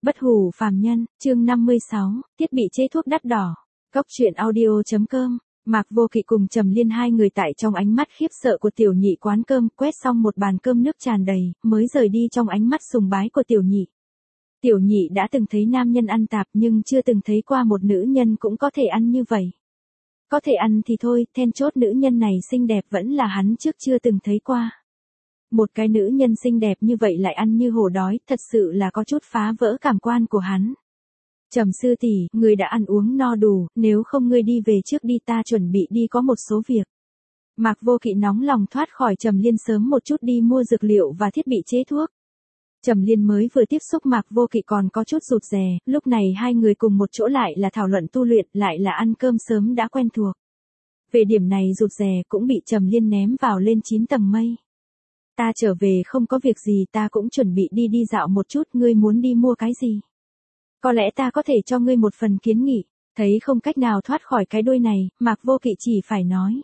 Bất hủ phàm nhân, chương 56, thiết bị chế thuốc đắt đỏ. Cốc truyện audio.com. Mạc Vô Kỵ cùng Trầm Liên hai người tại trong ánh mắt khiếp sợ của tiểu nhị quán cơm, quét xong một bàn cơm nước tràn đầy, mới rời đi trong ánh mắt sùng bái của tiểu nhị. Tiểu nhị đã từng thấy nam nhân ăn tạp nhưng chưa từng thấy qua một nữ nhân cũng có thể ăn như vậy. Có thể ăn thì thôi, then chốt nữ nhân này xinh đẹp vẫn là hắn trước chưa từng thấy qua. Một cái nữ nhân xinh đẹp như vậy lại ăn như hổ đói, thật sự là có chút phá vỡ cảm quan của hắn. Trầm sư tỷ, ngươi đã ăn uống no đủ, nếu không ngươi đi về trước đi, ta chuẩn bị đi có một số việc. Mạc Vô Kỵ nóng lòng thoát khỏi Trầm Liên sớm một chút đi mua dược liệu và thiết bị chế thuốc. Trầm Liên mới vừa tiếp xúc Mạc Vô Kỵ còn có chút rụt rè, lúc này hai người cùng một chỗ lại là thảo luận tu luyện, lại là ăn cơm sớm đã quen thuộc. Về điểm này rụt rè cũng bị Trầm Liên ném vào lên 9 tầng mây. Ta trở về không có việc gì, ta cũng chuẩn bị đi dạo một chút, ngươi muốn đi mua cái gì? Có lẽ ta có thể cho ngươi một phần kiến nghị. Thấy không cách nào thoát khỏi cái đuôi này, Mạc Vô Kỵ chỉ phải nói.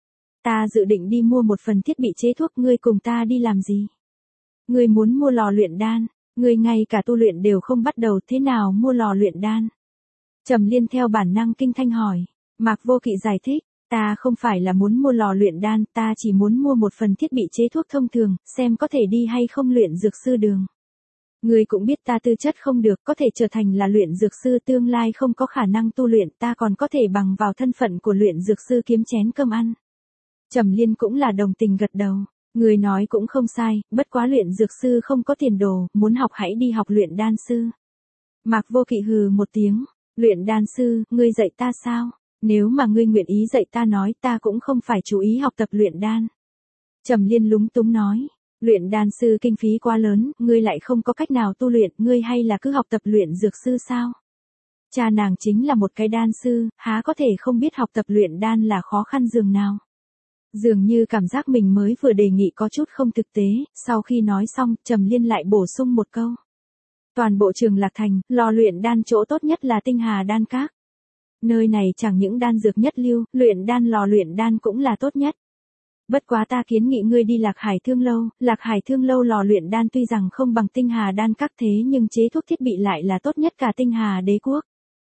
Ta dự định đi mua một phần thiết bị chế thuốc, ngươi cùng ta đi làm gì? Ngươi muốn mua lò luyện đan, ngươi ngay cả tu luyện đều không bắt đầu, thế nào mua lò luyện đan? Trầm Liên theo bản năng kinh thanh hỏi. Mạc Vô Kỵ giải thích, ta không phải là muốn mua lò luyện đan, ta chỉ muốn mua một phần thiết bị chế thuốc thông thường, xem có thể đi hay không luyện dược sư đường. Ngươi cũng biết ta tư chất không được, có thể trở thành là luyện dược sư tương lai không có khả năng tu luyện, ta còn có thể bằng vào thân phận của luyện dược sư kiếm chén cơm ăn. Trầm Liên cũng là đồng tình gật đầu. Ngươi nói cũng không sai, bất quá luyện dược sư không có tiền đồ, muốn học hãy đi học luyện đan sư. Mạc Vô Kỵ hừ một tiếng, luyện đan sư, ngươi dạy ta sao? Nếu mà ngươi nguyện ý dạy ta nói, ta cũng không phải chú ý học tập luyện đan. Trầm Liên lúng túng nói, luyện đan sư kinh phí quá lớn, ngươi lại không có cách nào tu luyện, ngươi hay là cứ học tập luyện dược sư sao? Cha nàng chính là một cái đan sư, há có thể không biết học tập luyện đan là khó khăn dường nào. Dường như cảm giác mình mới vừa đề nghị có chút không thực tế, sau khi nói xong, Trầm Liên lại bổ sung một câu. Toàn bộ Trường Lạc Thành, lò luyện đan chỗ tốt nhất là Tinh Hà Đan Các. Nơi này chẳng những đan dược nhất lưu, luyện đan lò luyện đan cũng là tốt nhất. Bất quá ta kiến nghị ngươi đi Lạc Hải Thương Lâu lò luyện đan tuy rằng không bằng Tinh Hà Đan Các thế nhưng chế thuốc thiết bị lại là tốt nhất cả Tinh Hà Đế quốc.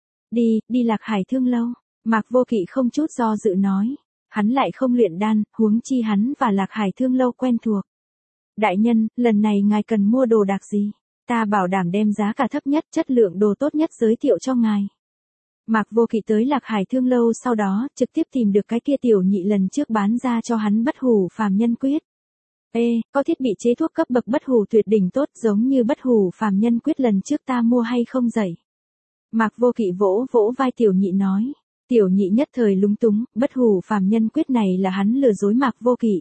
Đi Lạc Hải Thương Lâu, Mạc Vô Kỵ không chút do dự nói. Hắn lại không luyện đan, huống chi hắn và Lạc Hải Thương Lâu quen thuộc. Đại nhân, lần này ngài cần mua đồ đạc gì? Ta bảo đảm đem giá cả thấp nhất, chất lượng đồ tốt nhất giới thiệu cho ngài. Mạc Vô Kỵ tới Lạc Hải Thương Lâu sau đó, trực tiếp tìm được cái kia tiểu nhị lần trước bán ra cho hắn bất hủ phàm nhân quyết. Có thiết bị chế thuốc cấp bậc bất hủ tuyệt đỉnh tốt giống như bất hủ phàm nhân quyết lần trước ta mua hay không dậy? Mạc Vô Kỵ vỗ vai tiểu nhị nói. Tiểu nhị nhất thời lúng túng, bất hủ phàm nhân quyết này là hắn lừa dối Mạc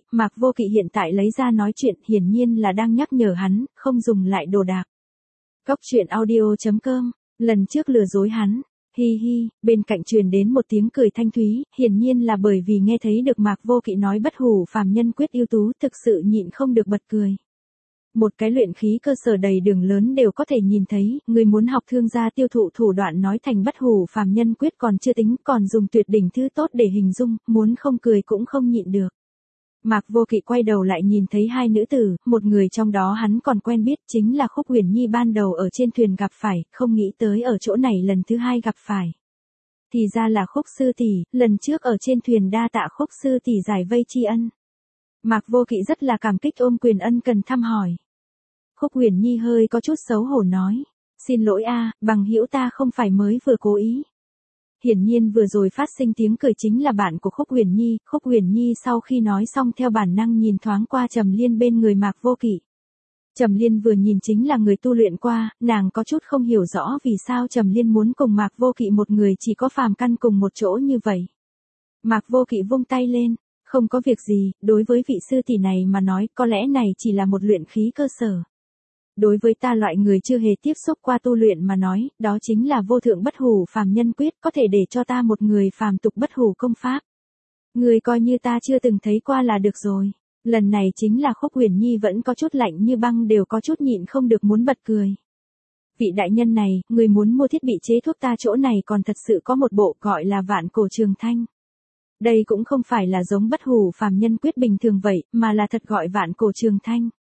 Vô Kỵ hiện tại lấy ra nói chuyện, hiển nhiên là đang nhắc nhở hắn, không dùng lại đồ đạc. Cốc truyện audio.com, lần trước lừa dối hắn. Hi, bên cạnh truyền đến một tiếng cười thanh thúy, hiển nhiên là bởi vì nghe thấy được Mạc Vô Kỵ nói bất hủ phàm nhân quyết ưu tú, thực sự nhịn không được bật cười. Một cái luyện khí cơ sở đầy đường lớn đều có thể nhìn thấy, người muốn học thương gia tiêu thụ thủ đoạn nói thành bất hủ phàm nhân quyết còn chưa tính, còn dùng tuyệt đỉnh thứ tốt để hình dung, muốn không cười cũng không nhịn được. Mạc Vô Kỵ quay đầu lại nhìn thấy hai nữ tử, một người trong đó hắn còn quen biết, chính là Khúc Huyền Nhi ban đầu ở trên thuyền gặp phải, không nghĩ tới ở chỗ này lần thứ hai gặp phải. Thì ra là Khúc sư tỷ, lần trước ở trên thuyền đa tạ Khúc sư tỷ giải vây tri ân. Mạc Vô Kỵ rất là cảm kích ôm quyền ân cần thăm hỏi. Khúc Huyền Nhi hơi có chút xấu hổ nói, xin lỗi bằng hữu ta không phải mới vừa cố ý. Hiển nhiên vừa rồi phát sinh tiếng cười chính là bạn của Khúc Huyền Nhi sau khi nói xong theo bản năng nhìn thoáng qua Trầm Liên bên người Mạc Vô Kỵ. Trầm Liên vừa nhìn chính là người tu luyện qua, nàng có chút không hiểu rõ vì sao Trầm Liên muốn cùng Mạc Vô Kỵ một người chỉ có phàm căn cùng một chỗ như vậy. Mạc Vô Kỵ vung tay lên, không có việc gì, đối với vị sư tỷ này mà nói có lẽ này chỉ là một luyện khí cơ sở. Đối với ta loại người chưa hề tiếp xúc qua tu luyện mà nói, đó chính là vô thượng bất hủ phàm nhân quyết, có thể để cho ta một người phàm tục bất hủ công pháp. Người coi như ta chưa từng thấy qua là được rồi. Lần này chính là Khúc Huyền Nhi vẫn có chút lạnh như băng, đều có chút nhịn không được muốn bật cười. Vị đại nhân này, người muốn mua thiết bị chế thuốc, ta chỗ này còn thật sự có một bộ gọi là Vạn Cổ Trường Thanh. Đây cũng không phải là giống bất hủ phàm nhân quyết bình thường vậy, mà là thật gọi Vạn Cổ Trường Thanh.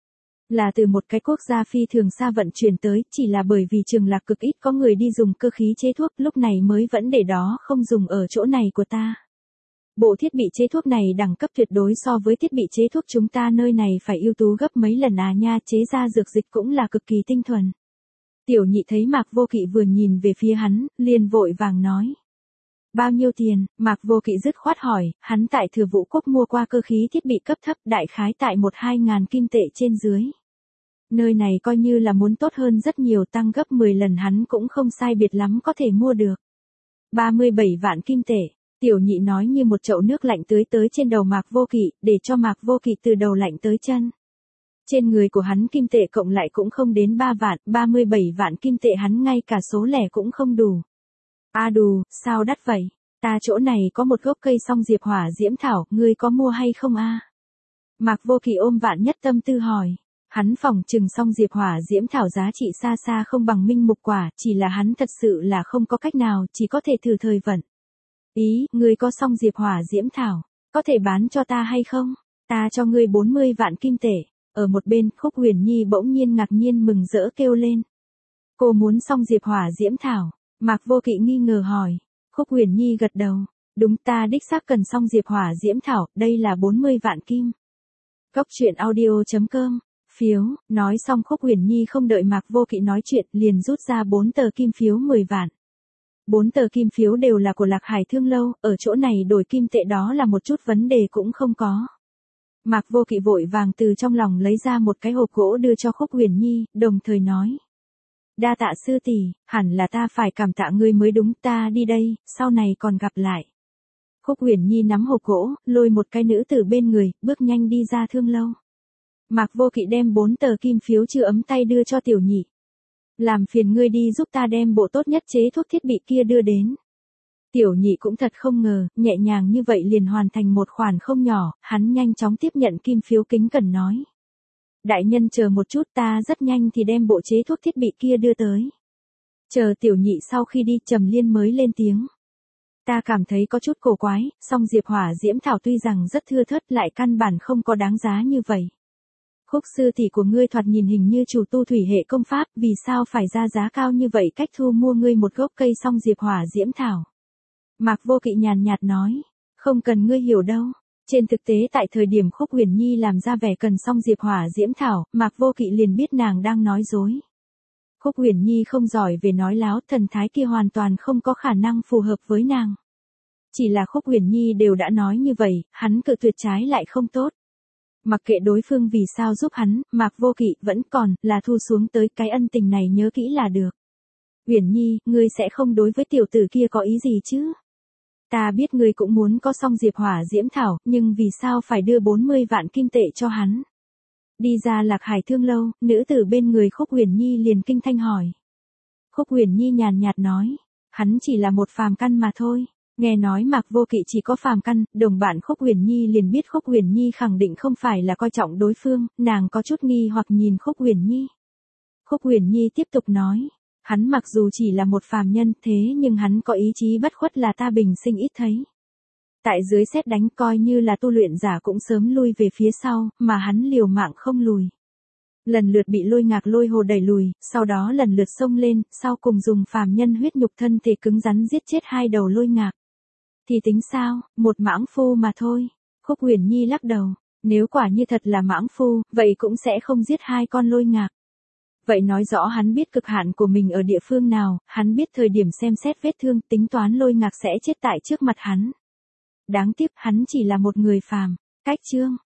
Là từ một cái quốc gia phi thường xa vận chuyển tới, chỉ là bởi vì Trường Lạc cực ít có người đi dùng cơ khí chế thuốc, lúc này mới vẫn để đó không dùng ở chỗ này của ta. Bộ thiết bị chế thuốc này đẳng cấp tuyệt đối so với thiết bị chế thuốc chúng ta nơi này phải ưu tú gấp mấy lần à nha, chế ra dược dịch cũng là cực kỳ tinh thuần. Tiểu Nhị thấy Mạc Vô Kỵ vừa nhìn về phía hắn, liền vội vàng nói. Bao nhiêu tiền? Mạc Vô Kỵ dứt khoát hỏi, hắn tại Thừa Vũ Quốc mua qua cơ khí thiết bị cấp thấp đại khái tại 1-2 ngàn kim tệ trên dưới. Nơi này coi như là muốn tốt hơn rất nhiều, tăng gấp 10 lần hắn cũng không sai biệt lắm có thể mua được. 37 vạn kim tệ, Tiểu Nhị nói như một chậu nước lạnh tưới tới trên đầu Mạc Vô Kỵ, để cho Mạc Vô Kỵ từ đầu lạnh tới chân. Trên người của hắn kim tệ cộng lại cũng không đến 3 vạn, 37 vạn kim tệ hắn ngay cả số lẻ cũng không đủ. A đù, sao đắt vậy? Ta chỗ này có một gốc cây song diệp hỏa diễm thảo, ngươi có mua hay không a? Mạc Vô Kỵ ôm vạn nhất tâm tư hỏi. Hắn phỏng chừng song diệp hỏa diễm thảo giá trị xa xa không bằng minh mục quả, chỉ là hắn thật sự là không có cách nào, chỉ có thể thử thời vận. Ý, ngươi có song diệp hỏa diễm thảo, có thể bán cho ta hay không? Ta cho ngươi 40 vạn kim tệ. Ở một bên, Khúc Huyền Nhi bỗng nhiên ngạc nhiên mừng rỡ kêu lên. Cô muốn song diệp hỏa diễm thảo? Mạc Vô Kỵ nghi ngờ hỏi. Khúc Huyền Nhi gật đầu. Đúng, ta đích xác cần song diệp hỏa diễm thảo, đây là 40 vạn kim. Cốc truyện audio.com. Phiếu, nói xong Khúc Huyền Nhi không đợi Mạc Vô Kỵ nói chuyện, liền rút ra 4 tờ kim phiếu 10 vạn. 4 tờ kim phiếu đều là của Lạc Hải Thương Lâu, ở chỗ này đổi kim tệ đó là một chút vấn đề cũng không có. Mạc Vô Kỵ vội vàng từ trong lòng lấy ra một cái hộp gỗ đưa cho Khúc Huyền Nhi, đồng thời nói. Đa tạ sư tỷ, hẳn là ta phải cảm tạ ngươi mới đúng, ta đi đây, sau này còn gặp lại. Khúc Huyền Nhi nắm hộp gỗ, lôi một cái nữ tử bên người, bước nhanh đi ra Thương Lâu. Mạc Vô Kỵ đem 4 tờ kim phiếu chưa ấm tay đưa cho Tiểu Nhị. Làm phiền ngươi đi giúp ta đem bộ tốt nhất chế thuốc thiết bị kia đưa đến. Tiểu Nhị cũng thật không ngờ, nhẹ nhàng như vậy liền hoàn thành một khoản không nhỏ, hắn nhanh chóng tiếp nhận kim phiếu kính cẩn nói. Đại nhân chờ một chút, ta rất nhanh thì đem bộ chế thuốc thiết bị kia đưa tới. Chờ Tiểu Nhị sau khi đi, Trầm Liên mới lên tiếng. Ta cảm thấy có chút cổ quái, song diệp hỏa diễm thảo tuy rằng rất thưa thớt lại căn bản không có đáng giá như vậy. Khúc sư tỷ của ngươi thoạt nhìn hình như chủ tu thủy hệ công pháp, vì sao phải ra giá cao như vậy cách thu mua ngươi một gốc cây song diệp hỏa diễm thảo. Mạc Vô Kỵ nhàn nhạt nói, không cần ngươi hiểu đâu. Trên thực tế tại thời điểm Khúc Huyền Nhi làm ra vẻ cần song diệp hỏa diễm thảo, Mạc Vô Kỵ liền biết nàng đang nói dối. Khúc Huyền Nhi không giỏi về nói láo, thần thái kia hoàn toàn không có khả năng phù hợp với nàng. Chỉ là Khúc Huyền Nhi đều đã nói như vậy, hắn cự tuyệt trái lại không tốt. Mặc kệ đối phương vì sao giúp hắn, Mạc Vô Kỵ vẫn còn là thu xuống tới cái ân tình này nhớ kỹ là được. Huyền Nhi, ngươi sẽ không đối với tiểu tử kia có ý gì chứ? Ta biết ngươi cũng muốn có song diệp hỏa diễm thảo, nhưng vì sao phải đưa 40 vạn kim tệ cho hắn? Đi ra Lạc Hải Thương Lâu, nữ tử bên người Khúc Huyền Nhi liền kinh thanh hỏi. Khúc Huyền Nhi nhàn nhạt nói, hắn chỉ là một phàm căn mà thôi. Nghe nói Mạc Vô Kỵ chỉ có phàm căn, đồng bạn Khúc Huyền Nhi liền biết Khúc Huyền Nhi khẳng định không phải là coi trọng đối phương, nàng có chút nghi hoặc nhìn Khúc Huyền Nhi. Khúc Huyền Nhi tiếp tục nói, hắn mặc dù chỉ là một phàm nhân thế nhưng hắn có ý chí bất khuất là ta bình sinh ít thấy. Tại dưới sét đánh coi như là tu luyện giả cũng sớm lui về phía sau, mà hắn liều mạng không lùi. Lần lượt bị Lôi Ngạc Lôi Hồ đẩy lùi, sau đó lần lượt xông lên, sau cùng dùng phàm nhân huyết nhục thân thể cứng rắn giết chết 2 đầu Lôi Ngạc. Thì tính sao, một mãng phu mà thôi. Khúc Huyền Nhi lắc đầu, nếu quả như thật là mãng phu, vậy cũng sẽ không giết 2 con Lôi Ngạc. Vậy nói rõ hắn biết cực hạn của mình ở địa phương nào, hắn biết thời điểm xem xét vết thương, tính toán Lôi Ngạc sẽ chết tại trước mặt hắn. Đáng tiếc, hắn chỉ là một người phàm. Cách chương